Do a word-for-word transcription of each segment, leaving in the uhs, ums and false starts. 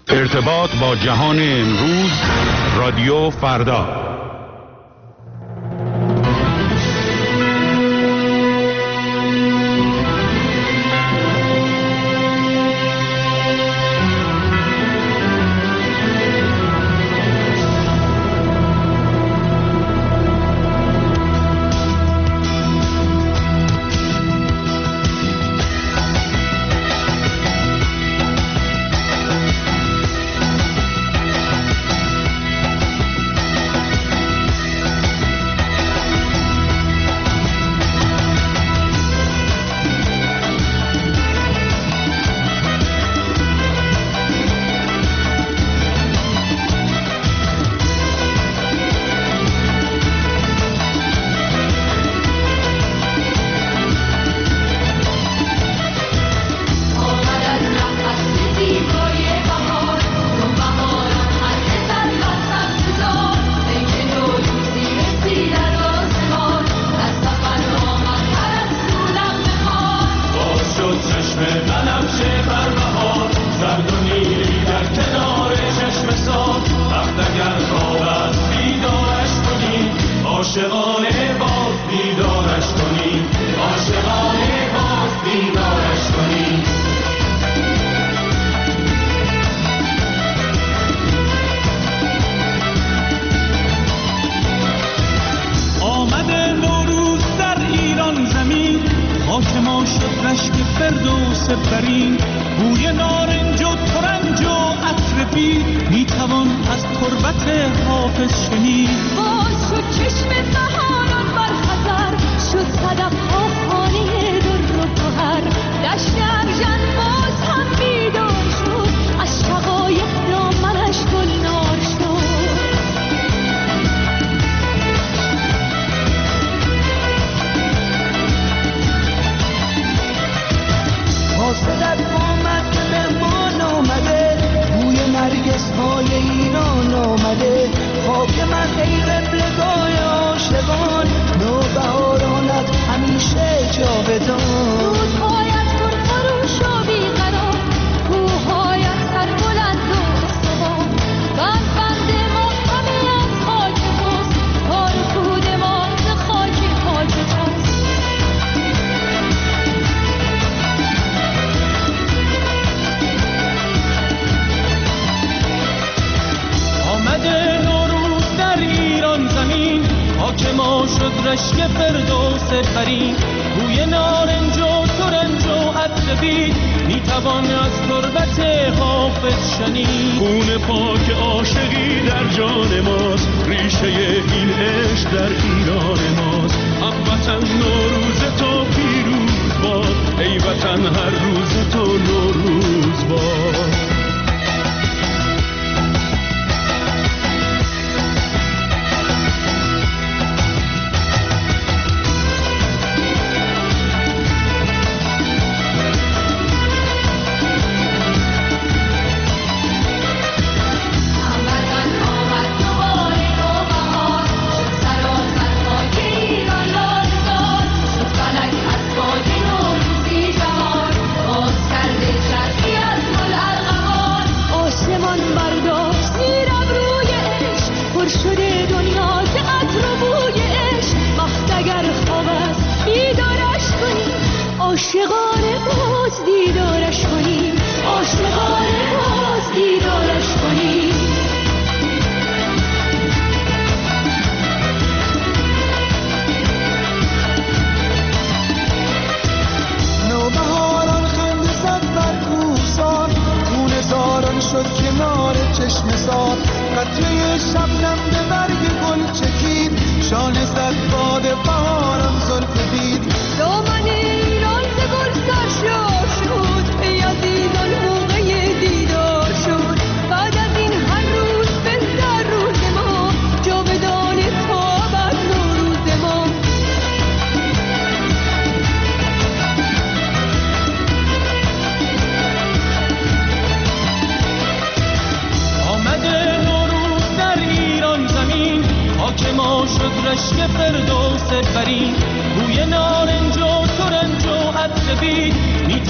ارتباط با جهان امروز، رادیو فردا.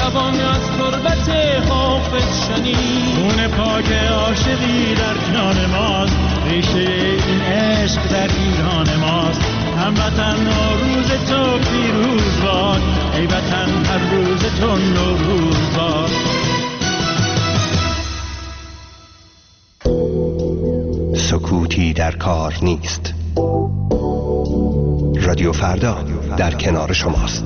زبان از تربت حافظ شنید. خون پاک عاشقی در جان ماست، ریشه این عشق در ایران ماست. هموطن روز تو پیروز باد، ای وطن هر روز تو نوروز باد. سکوتی در کار نیست. رادیو فردا در کنار شماست.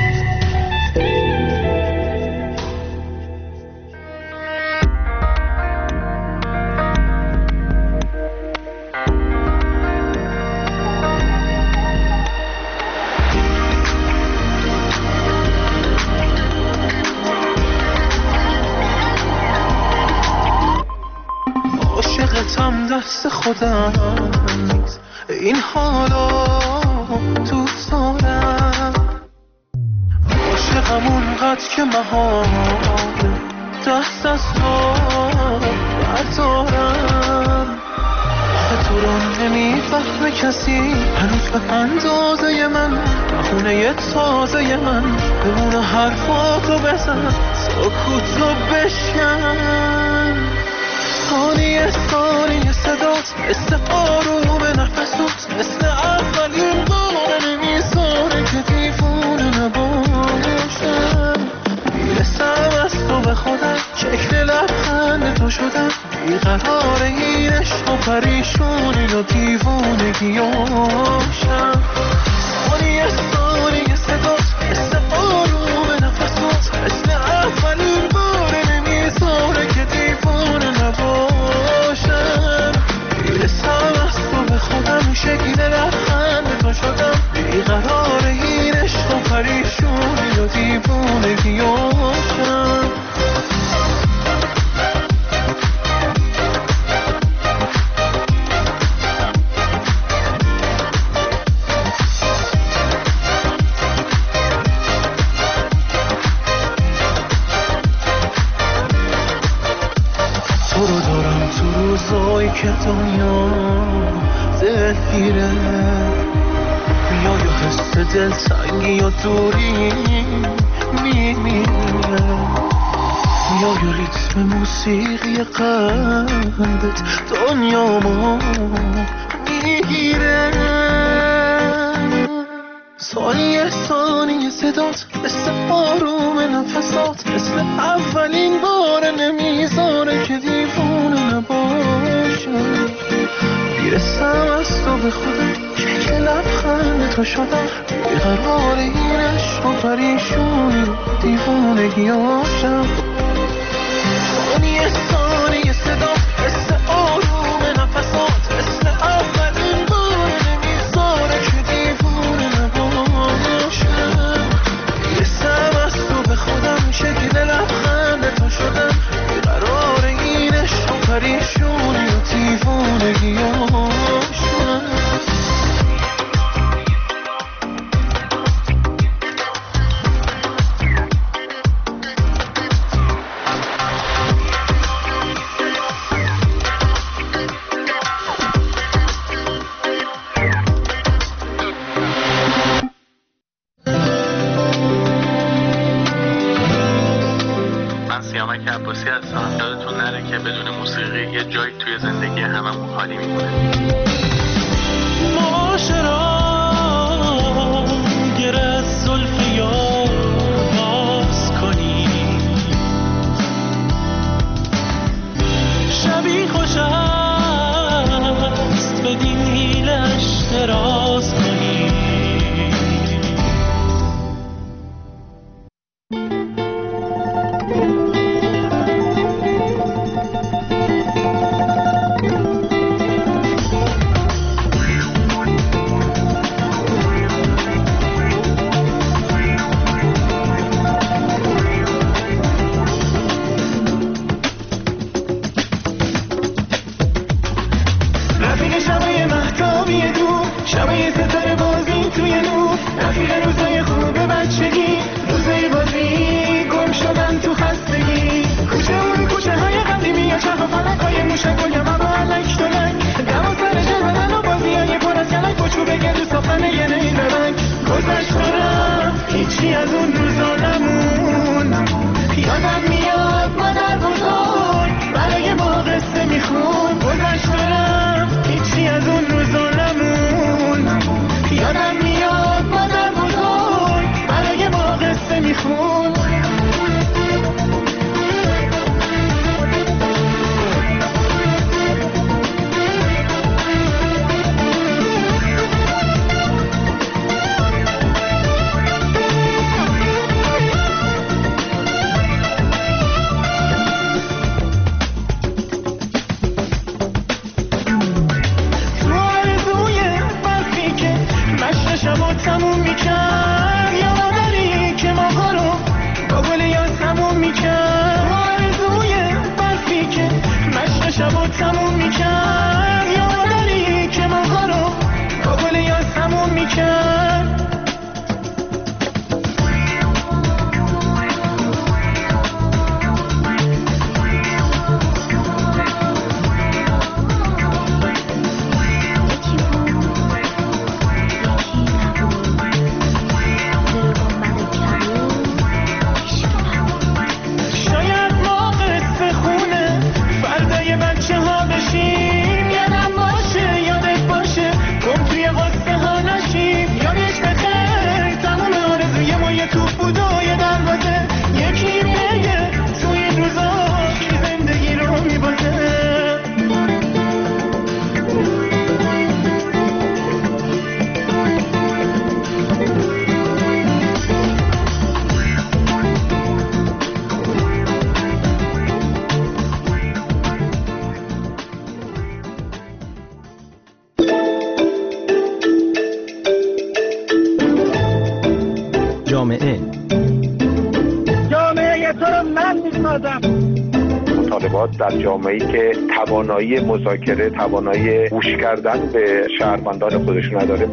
عاشقتم دست خودم نیست، این حالا دوست دارم. عاشقم اونقدر که محال دست از تو بردارم. آخه تو رو نمیفهمه کسی هنوز به اندازه من، بخونه تازه من بمونه حرفاتو بزن، سکوتو بشکن. ثانیه ثانیه صدات مثل آروم نفسات، مثل اولین بار نمیذاره که دیوونه نباشم. میرسم از تو به خودم، شکل لبخند تو شدم، بیقرار این عشق و پریشونی و دیوونگیاشم. ثانیه ثانیه صدات مثل آروم نفسات، مثل اولین بار نمیذاره که دیوونه نباشم. میرسم از تو به خودم، شکل لبخند تو شدم، بیقرار این عشق و پریشونی و دیوونگیاشم. که دنیا دل گیره، یا یا حس دل تنگی یا دوری میمیره، یا یا ریتم موسیقی قلبت دنیا ما میگیره. ثانیه ثانیه صدات مثل آروم نفسات، مثل اولین بار نمیذاره که دیوونه نباشم. میرسم از تو به خودم، شکل لبخند تو شدم، بیقرار این عشق و پریشونی و دیوونگیاشم. ثانیه ثانیه صدات مثل آروم نفسات، مثل اولین بار نمیذاره که دیوونه نباشم. میرسم از تو به خودم، شکل لبخند تو شدم، بیقرار این عشق و پریشونی و دیوونگیاشم. سیامک عباسی هستم. یادتون نره که بدون موسیقی یه جایی توی زندگی هممون خالی میمونه. معاشرا گره زلف یار باز کنی، شبی خوش است به دیلش دراز کنی. قصه میخون گذشت و رفت هیچی از اون روزا نمون یادم میاد مادر بزرگ برای ما قصه میخون شبا تموم میکرد یادری که ماها رو با گل یاس تموم میکرد آرزوی برفی که مشق شبا تموم میکرد یادری که ماها رو با گل یاس تموم میکرد جامعه جامعه تو رو من میسازم. مطالبات در جامعه‌ای که توانایی مذاکره، توانایی گوش کردن به شهروندان خودش نداره.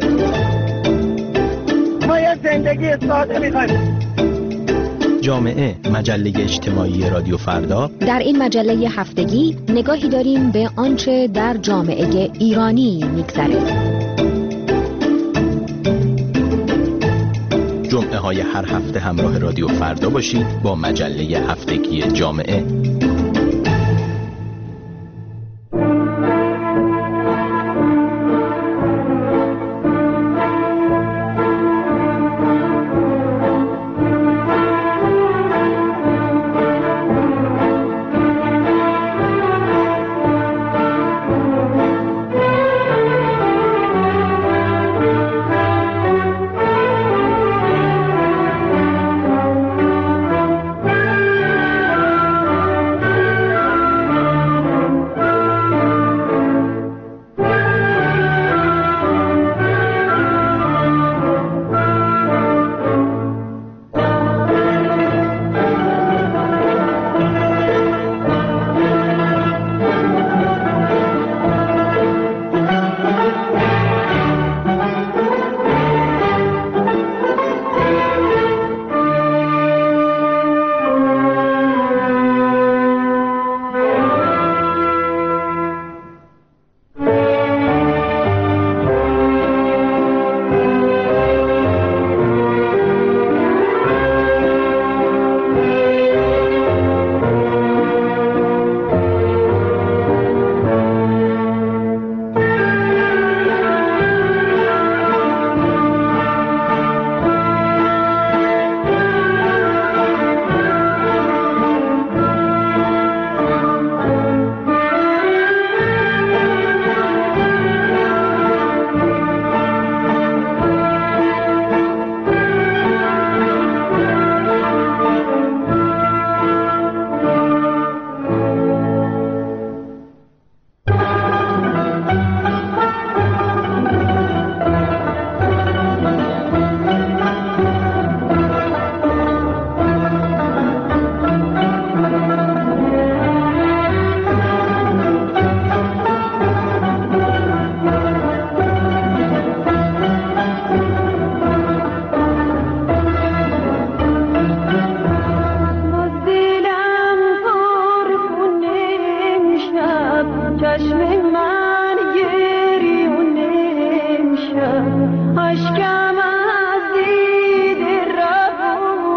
ما یه زندگی ساده می‌خوایم. جامعه، مجله اجتماعی رادیو فردا. در این مجله هفتگی نگاهی داریم به آنچه در جامعه ایرانی می‌گذره. جمعه های هر هفته همراه رادیو فردا باشید با مجله هفتگی جامعه.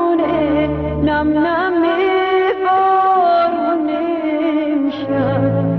نم نم بارون امشب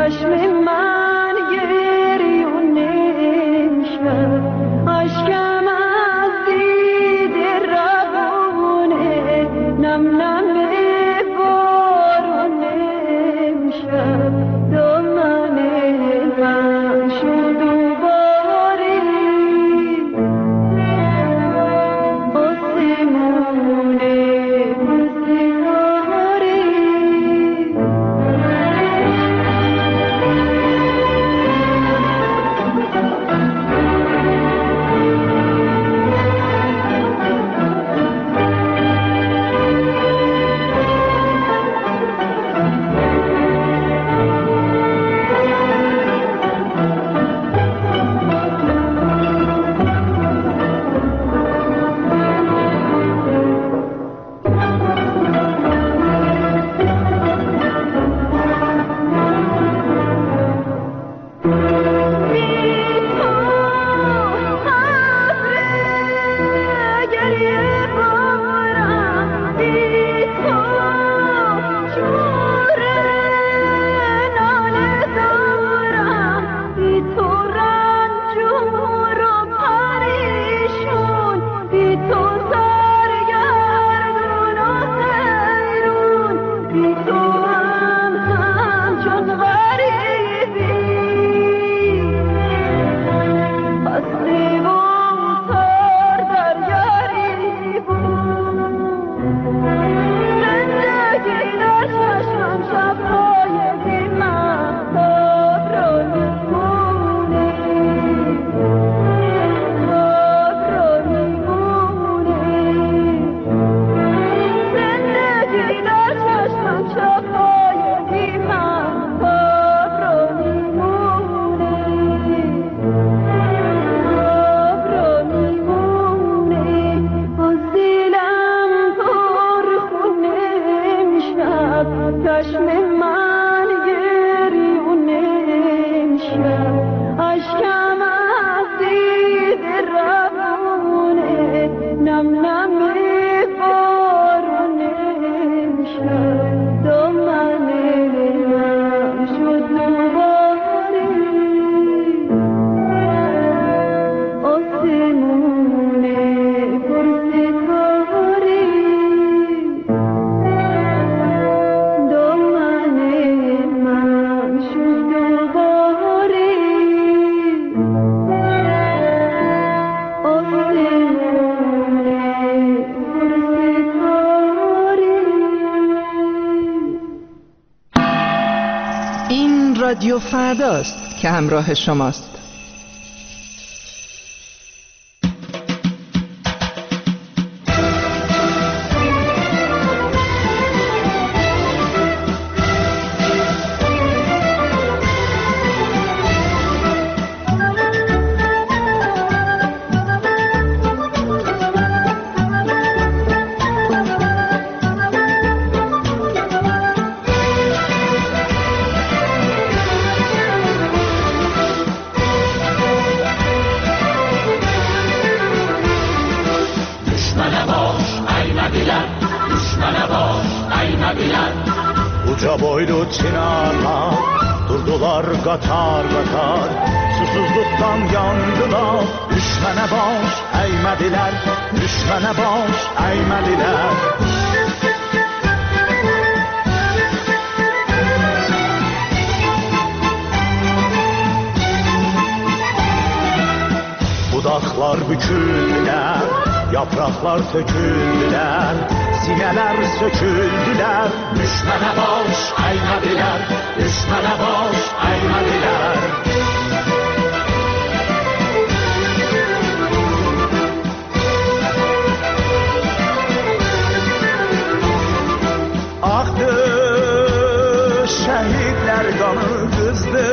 رادیو فرداست که همراه شماست. Uca boylu çınarlar durdular qatar qatar, susuzluqdan yandılar. Düşmənə baş əymədilər, düşmənə baş əymədilər. Budaqlar büküldülər, yapraqlar töküldülər, sinələr söküldülər. Düşmənə baş əymədilər, düşmənə baş əymədilər. Axdı şəhidlər qanı, qızdı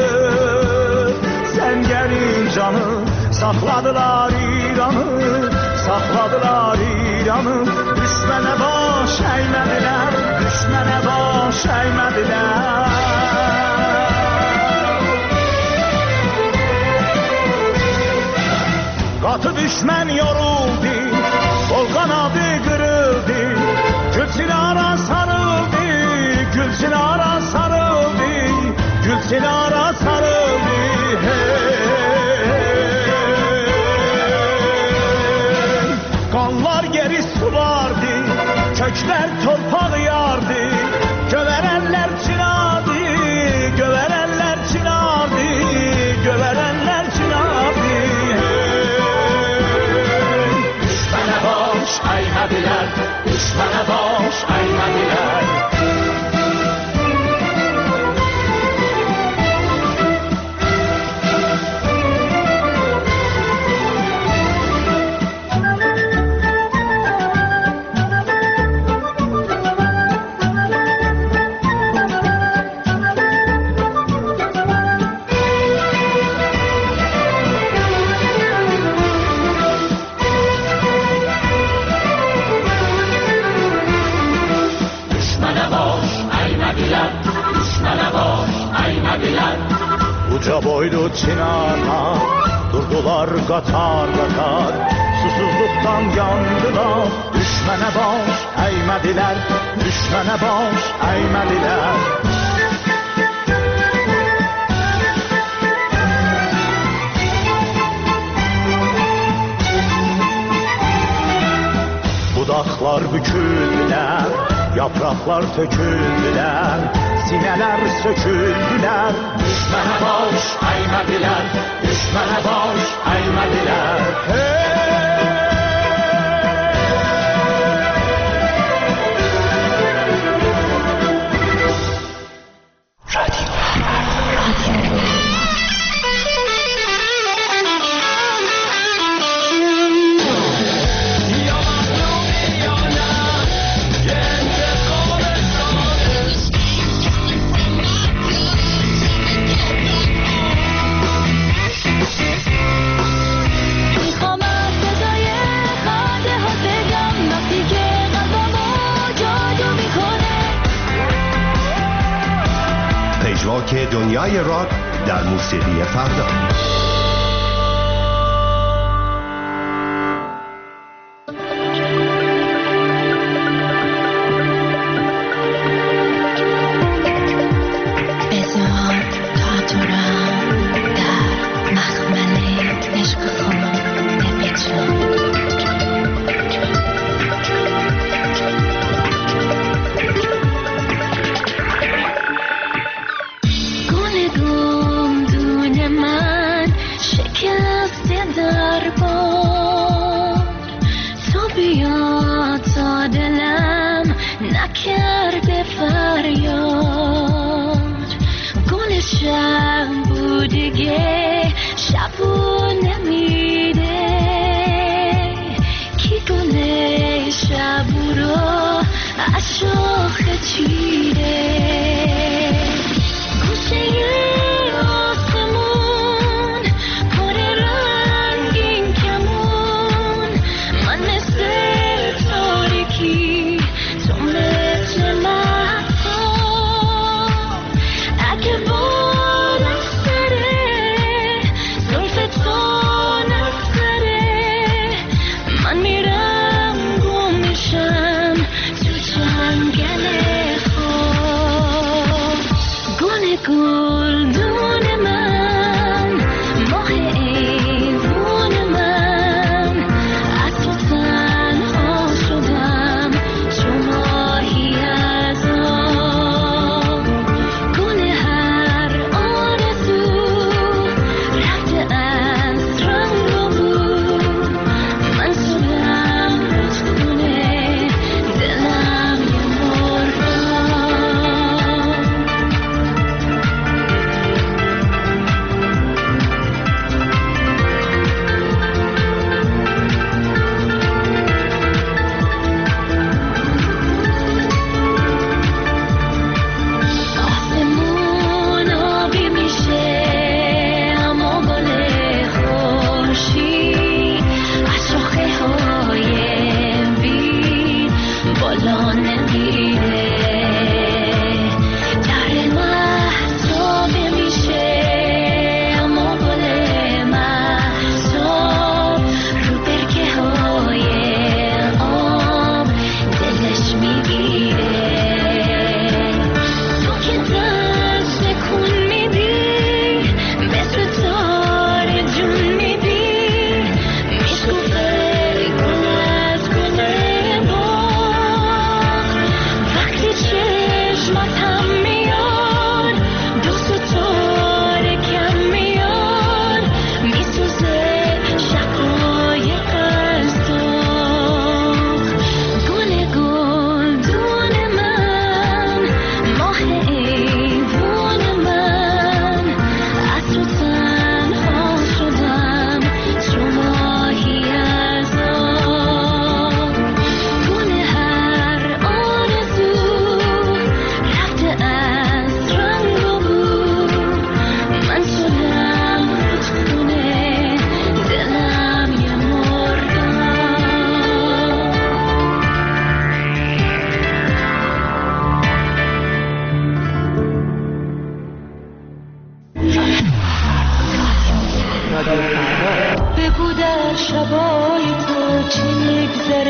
səngərin canı. Saxladılar İranı, saxladılar İranı. Düşmənə baş əymədilər, düşmənə baş əymədilər. Qatı düşmən yoruldu, sol qanadı qırıldı. Gülçinara sarıldı, Gülçinara sarıldı, Gülçinara Gökler torpağı yardı, göverenler çınardı, göverenler çınardı, göverenler çınardı. Düşmana boş aymadılar, düşmana boş aymadılar. Uca boylu çınarlar durdular katar katar, susuzluktan yandılar. Düşmene baş eğmediler, düşmene baş eğmediler. Budaklar büküldüler, yapraklar töküldüler, sineler söküldüler. Düşmana boş eğmediler, düşmana boş eğmediler. Hey! رادیو رادیو پژواک دنیای راک در موسیقی فردا.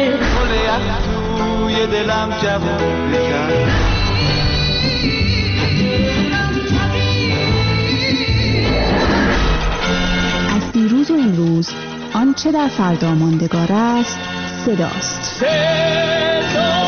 گل از توی دلم جواب کرد. از دیروز و امروز آنچه در فردا ماندگار است صداست. صدا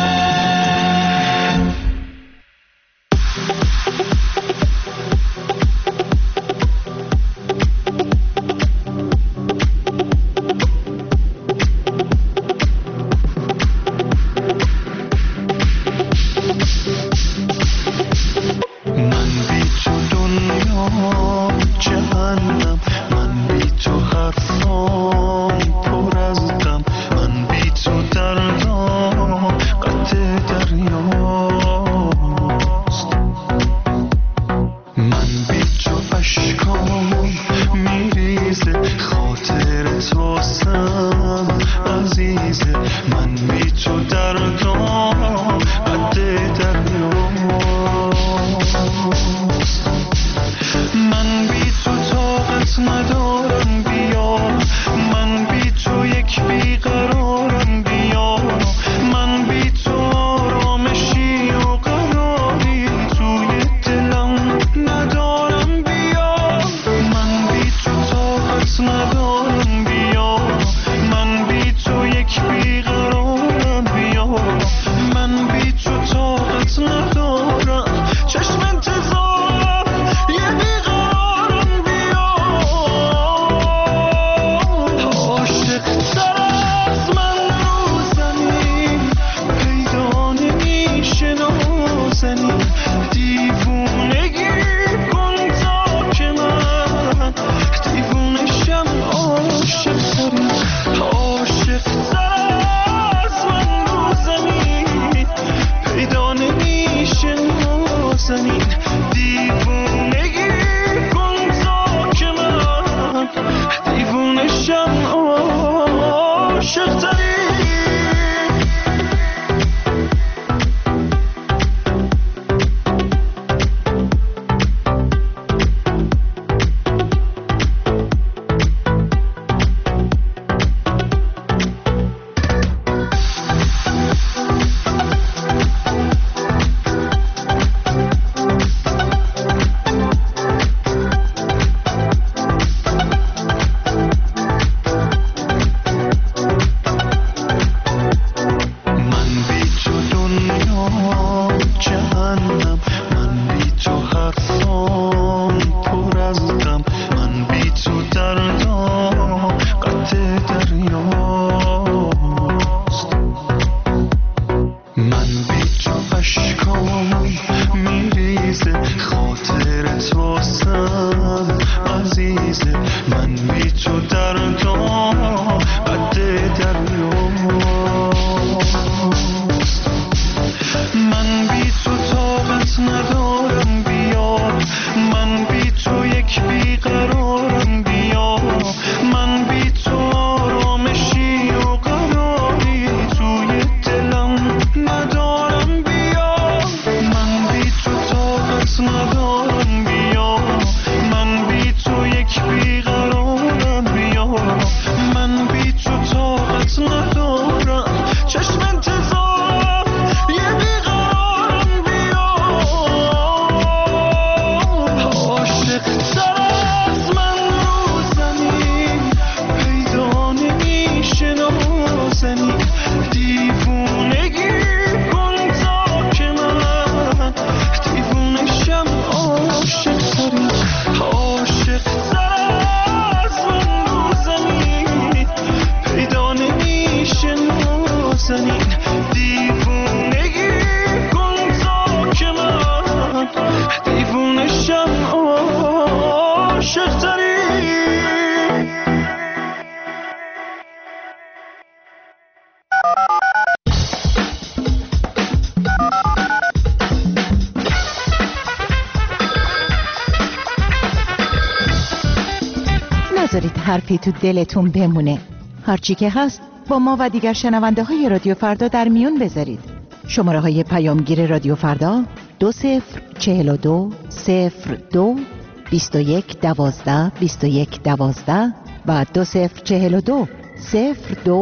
نذارید حرفی تو دلتون بمونه. هرچی که هست با ما و دیگر شنونده های رادیو فردا در میون بذارید. شماره های پیامگیر رادیو فردا دو صفر چهل و دو صفر دو بیست و یک دوازده بیست و یک دوازده و دو صفر چهل و دو صفر دو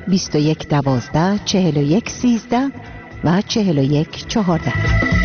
بیست و یک دوازده چهل و یک سیزده و چهل و یک چهارده.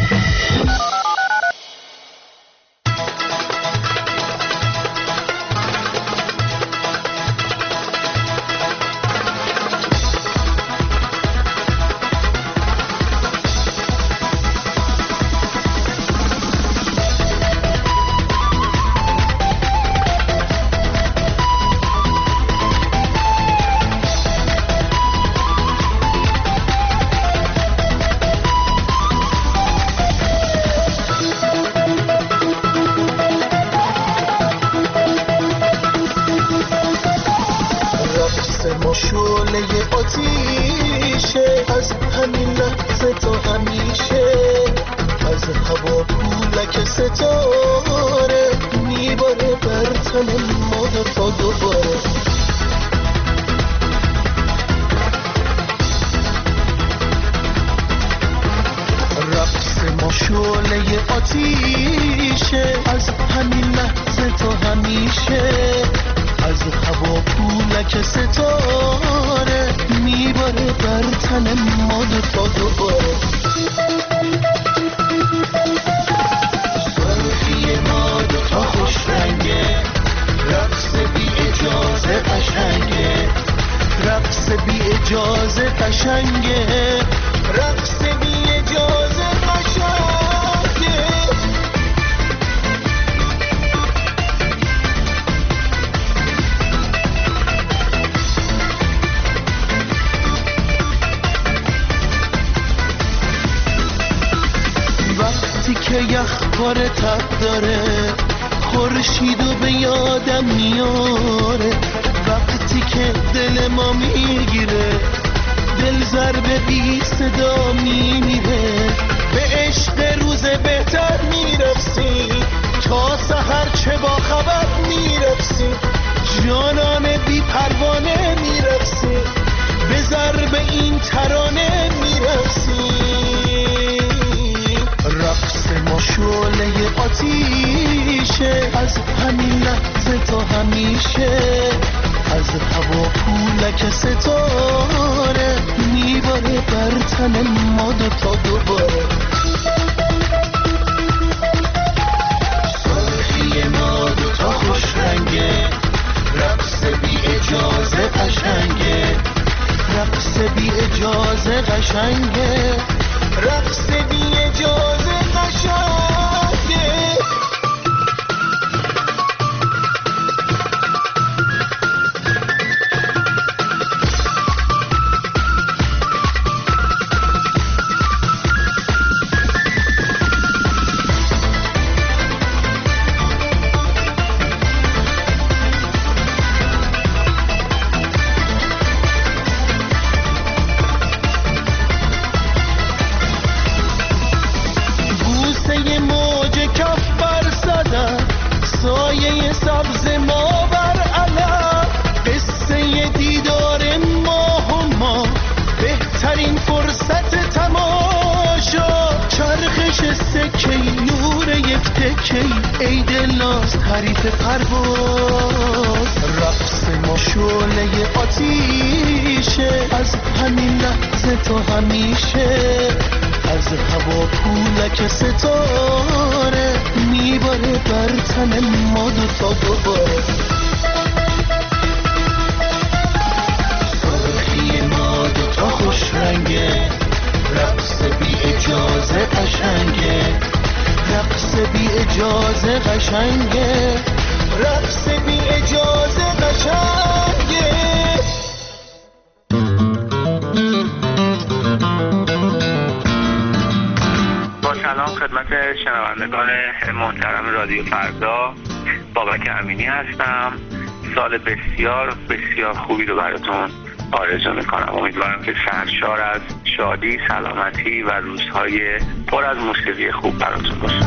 سال بسیار بسیار خوبی رو براتون آرزو میکنم. امیدوارم که سرشار از شادی، سلامتی و روزهای پر از موسیقی خوب براتون باشه.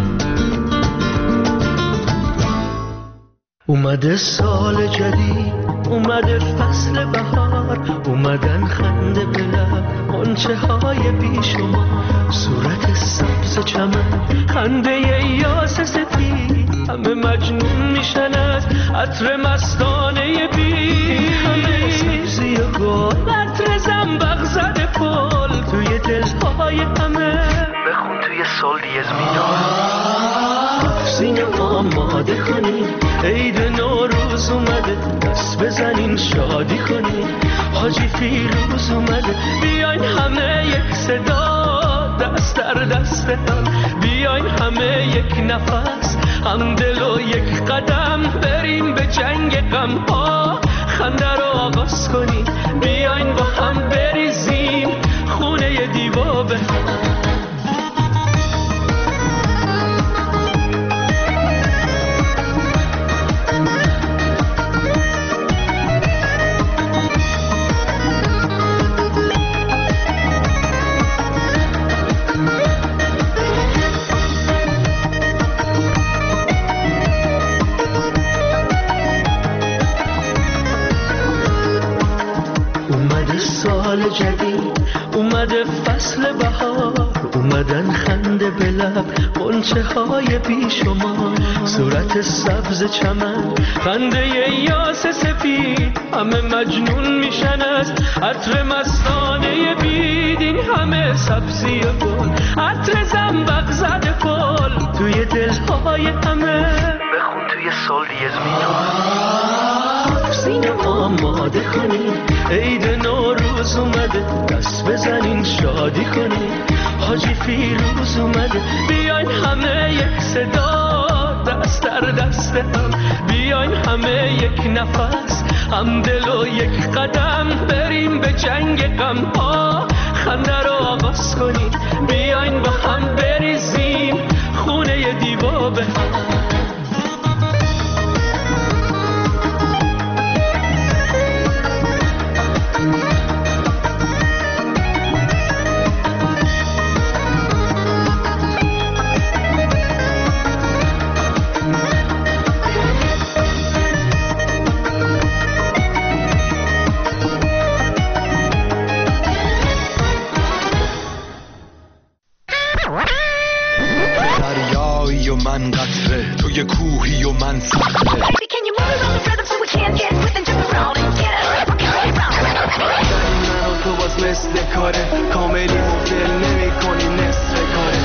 اومده سال جدید، اومده فصل بهار، اومدن خنده به لب، غنچه های بیشمار، صورت سبز چمن، خنده یاس سفید، همه مجنون میشن از عطر مستانه بی، همه سبزی و گل سال دیز میاد سینه آماده کنین عید نوروز اومده دست بزنین شادی کنین حاجی فیروز اومده بیاین همه یک صدا دست در دست هم بیاین همه یک نفس هم دل و یک قدم بریم به جنگ غم ها خنده رو آغاز کنین بیاین با هم بریزیم خونه دیوا به جدید اومده فصل بهار اومدن خنده به لب غنچه های بیشمار صورت سبز چمن خنده یاس سفید همه مجنون میشن از عطر مستانه بید این همه سبزی گل عطر زنبق زده پل توی دلهای همه بخون توی سال دیز میاد سینه آماده کنین عید نوروز اومده دست بزنین شادی کنین حاجی فیروز اومده بیاین همه یک صدا دست در دست هم بیاین همه یک نفس هم دل و یک قدم بریم به جنگ غم ها خنده رو آغاز کنین بیاین با هم بریزیم خونه دیوا به هم دریایی و من قطره توی کوهی و من صخره من و تو باز مثل کاره کاملی مدل نمی کنی نصف کاره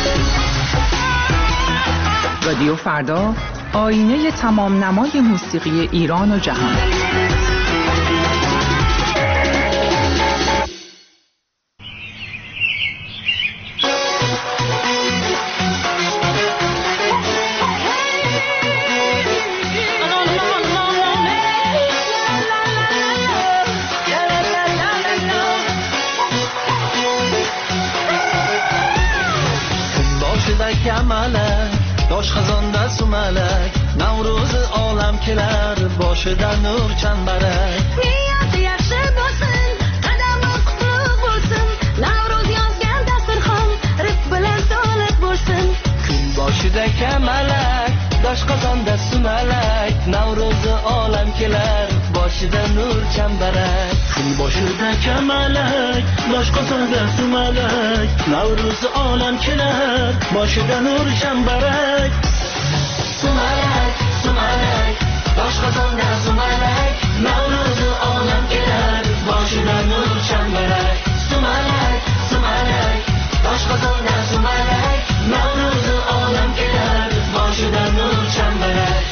رادیو فردا آینه تمام نمای موسیقی ایران و جهان. داش خزان دست و ملک نوروز عالم کلر باشه در نور چنبرک نیاز یخشه باسن قدم قطب باسن نوروز یازگن دست خان رف بلند دولت باسن کن باشه دک ملک داش خزان دست و ملک نوروز عالم کلر باشه در نور چنبرک کن باشه دک ملک داش خزان دست و ملک نوروز عالم کلر باشه در نور چنبرک سومالک سومالک داش خزان در سومالک نوروز عالم کلر باشه در نور چنبرک سومالک سومالک داش خزان در سومالک نوروز عالم کلر باشه در نور چنبرک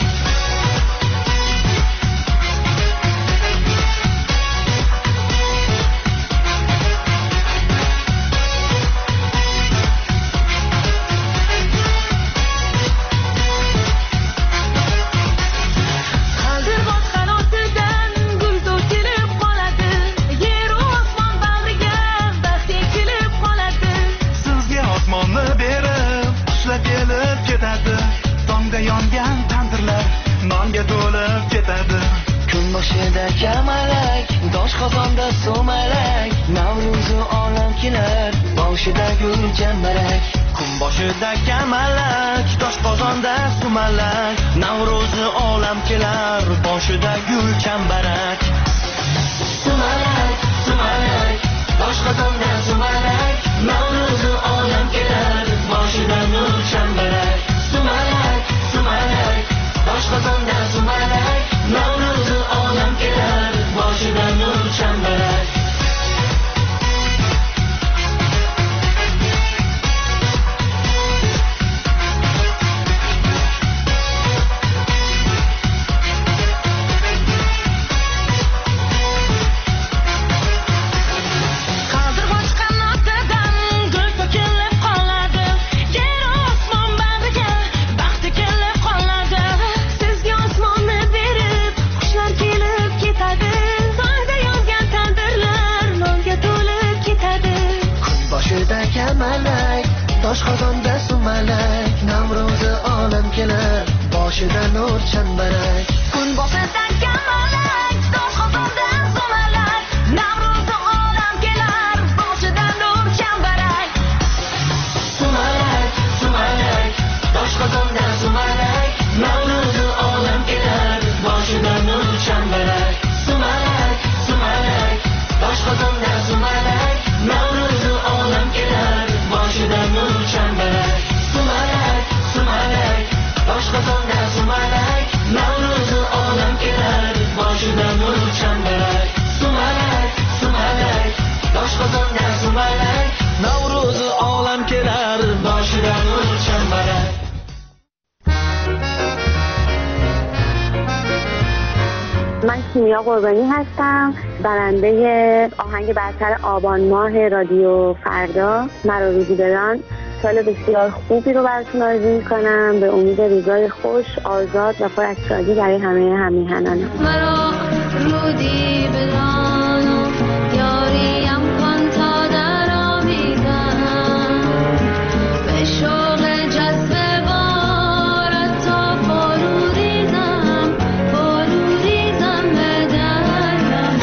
کمالک داش خزان دست و ملک نوروز و عالم کنر باشه در گل جنبرک کن باشه در کمالک داش خزان دست و ملک نوروز عالم کنر باشه در گل چنبرک سوملک سوملک داش خزان دست و ملک نوروز عالم کنر باشه در نور چنبرک سوملک سوملک داش خزان دست و ملک نوروز عالم کنر باشه در نور چنبرک خدان دست و ملک نمروز عالم کلر باشه در نور چند برک کن با پسن کمالک داش خدان دست و ملک نمروز عالم کلر باشه در نور چند برک تو ملک تو ملک داش خدان دست و ملک نمروز عالم کلر باشه در نور چند برک تو ملک تو ملک داش خدان دست و ملک نمروز عالم کلر باشه در نور چند برک تو ملک تو ملک داش خدان دست و ملک نمروز عالم کلر باشه در نور چند برک تو ملک تو ملک داش خدان دست و ملک نمروز عالم کلر باشه در نور چند برک. من کیمیا قربانی هستم، برنده آهنگ برتر آبان ماه رادیو فردا مرا روزی بدان. سال بسیار خوبی رو براتون آرزو می‌کنم، به امید روزای خوش، آزاد و پر از شادی برای همه همیهنانم. مرا رودی بدان یاریم کن تا در آمیزم به شوق جذب بارت تا فرو ریزم فرو ریزم به درم.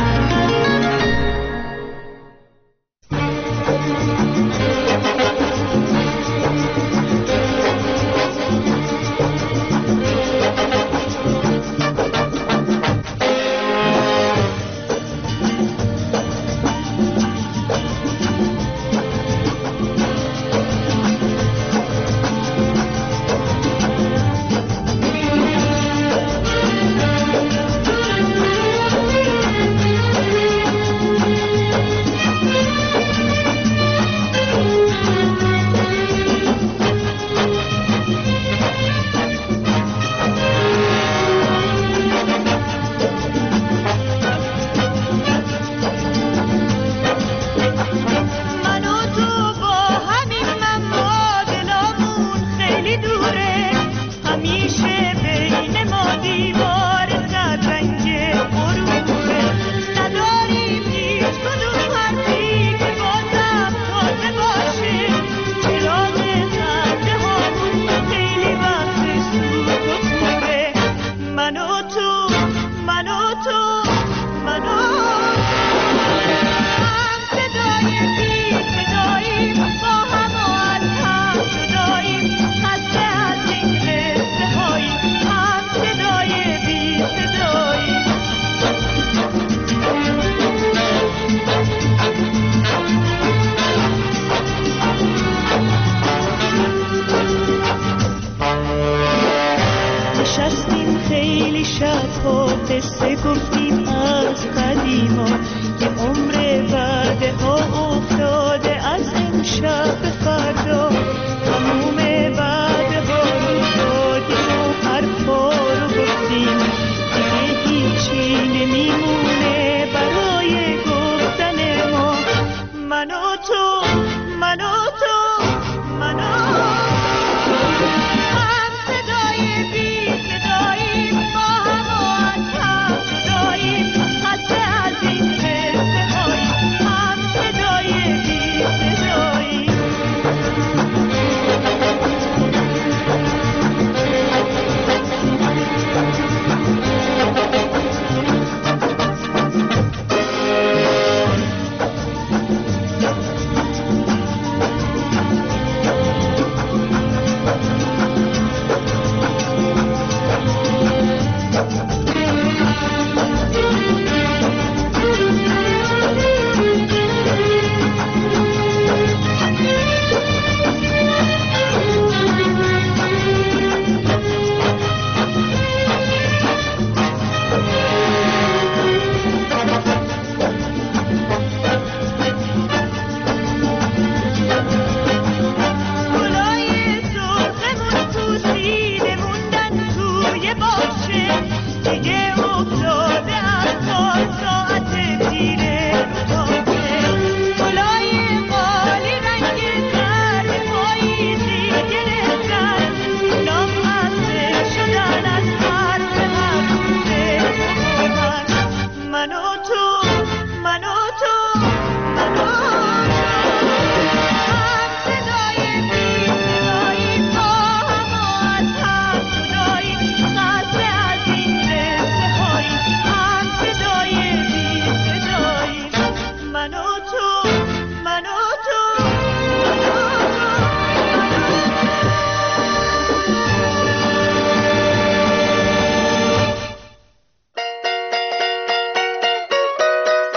I'm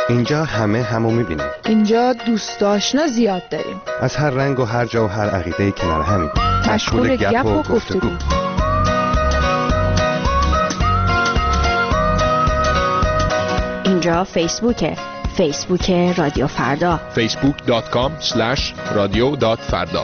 اینجا همه همو میبینیم. اینجا دوست آشنا زیاد داریم. از هر رنگ و هر جا و هر عقیده‌ای کنار همیم. مشغول گپ و گفتگو. اینجا فیسبوکه. فیسبوک رادیو فردا. فیسبوک دات کام اسلش رادیو دات فردا.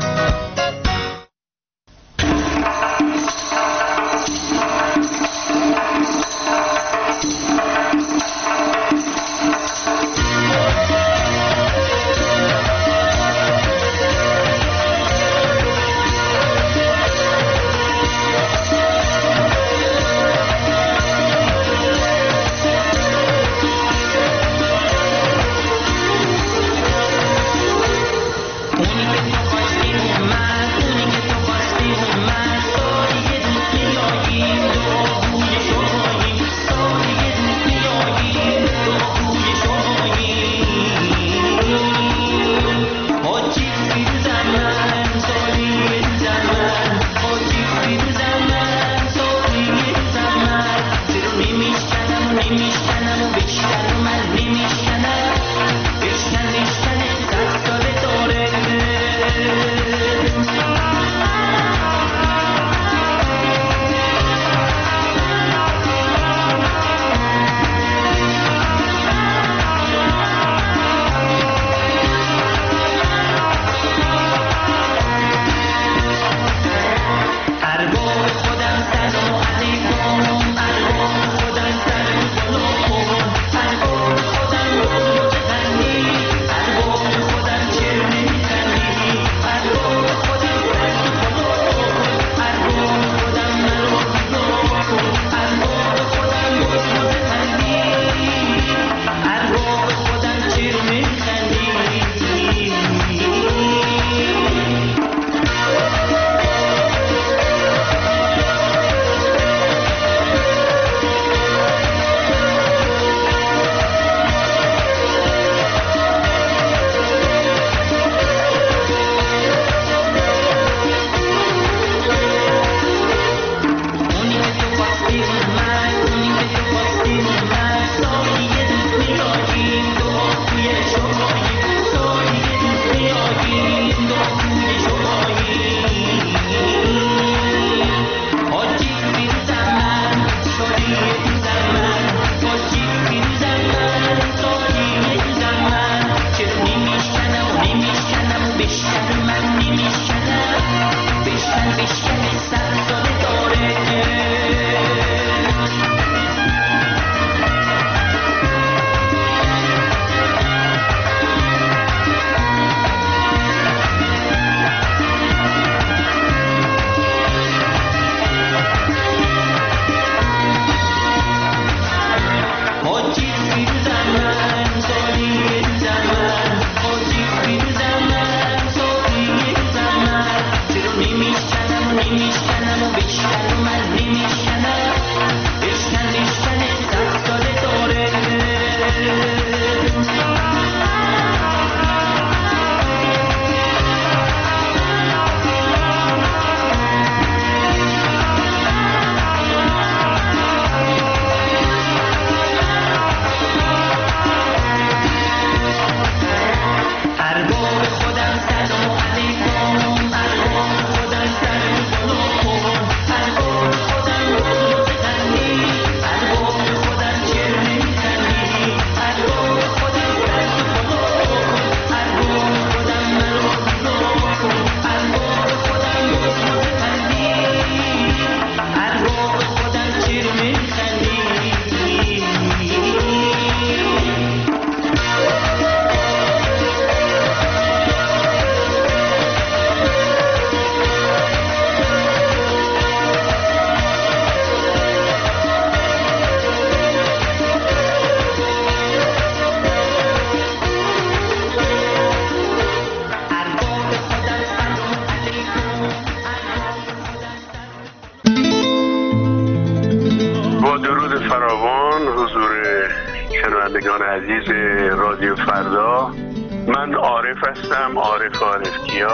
شنوندگان عزیز رادیو فردا، من عارف هستم، عارف عارفکیا.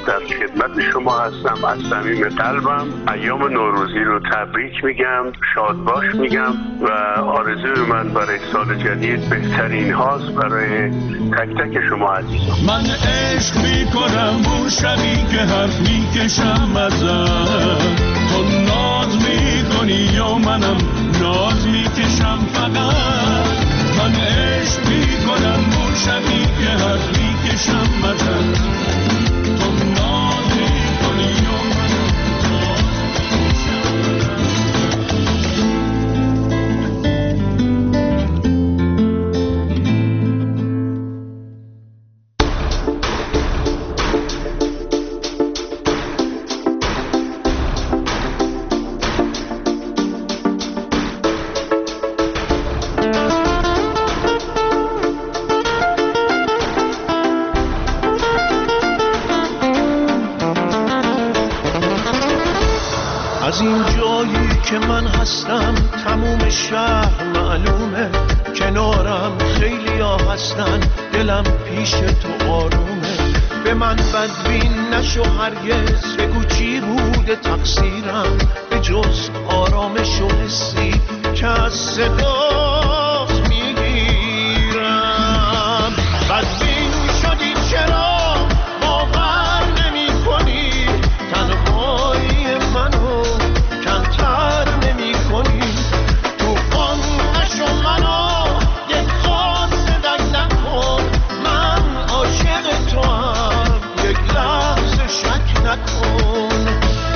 در خدمت شما هستم. از صمیم قلبم ایام نوروزی رو تبریک میگم، شاد باش میگم و آرزوی من برای سال جدید بهترین هاست برای تک تک شما عزیزان. من عشق میکنم اون شبی که حرف میکشم ازم، تو ناز میکنی یا منم ناز میکشم فقط. من عشق میکنم اون شبی که حرف میکشم ازم، تو ناز میکنی یا منم ناز از این جایی که من هستم تموم شهر معلومه، کنارم خیلی ها هستن دلم پیش تو آرومه. به من بدبین نشو هرگز، بگو چی بوده تقصیرم به جز آرامش و حسی که از صدات میگیرم. بدبین شدی چرا باور نمی کنی، تنهایی منو کمتر نمی کنی. توفان نشو منو یک خاص دک نکن، من عاشق تو هم یک لحظه شک نکن.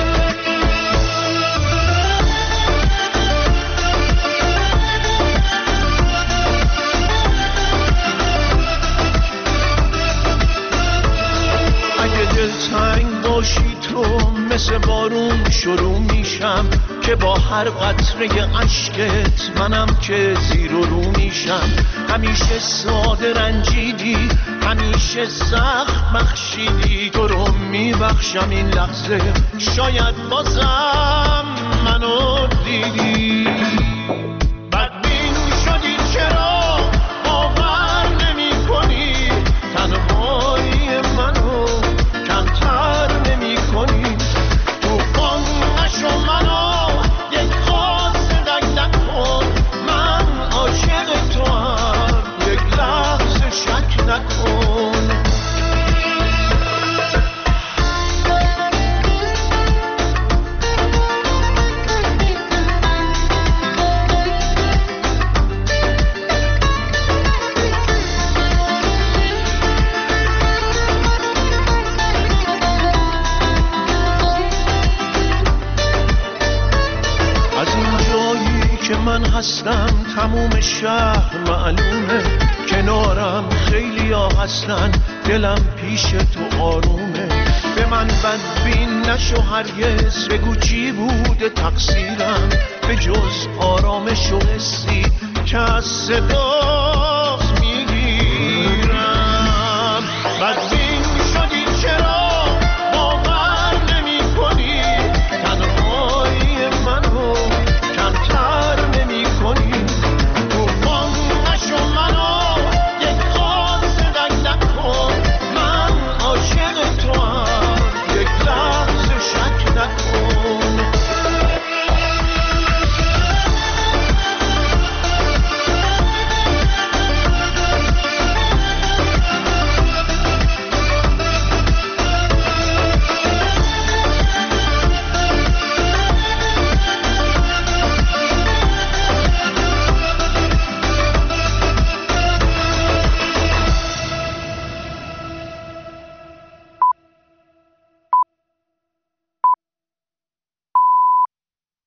اگه دلتنگ باشی تو مثل بارون شروع میشم، که با هر قطره اشکت منم که زیر و رو میشم. همیشه ساده رنجیدی، همیشه سخت بخشیدی، تو رو میبخشم این لحظه شاید بازم منو دیدی. بدبین شدی چرا باور نمی کنی، تنهایی منو کمتر نمی کنی. توفان نشو منو یک خاص دک نکن، من عاشق تو هم یک لحظه شک نکن. من هستم تموم شهر معلومه، کنارم خیلی ها هستن دلم پیش تو آرومه. به من بدبین نشو هرگز، بگو چی بوده تقصیرم به جز آرامش و حسی که از صدا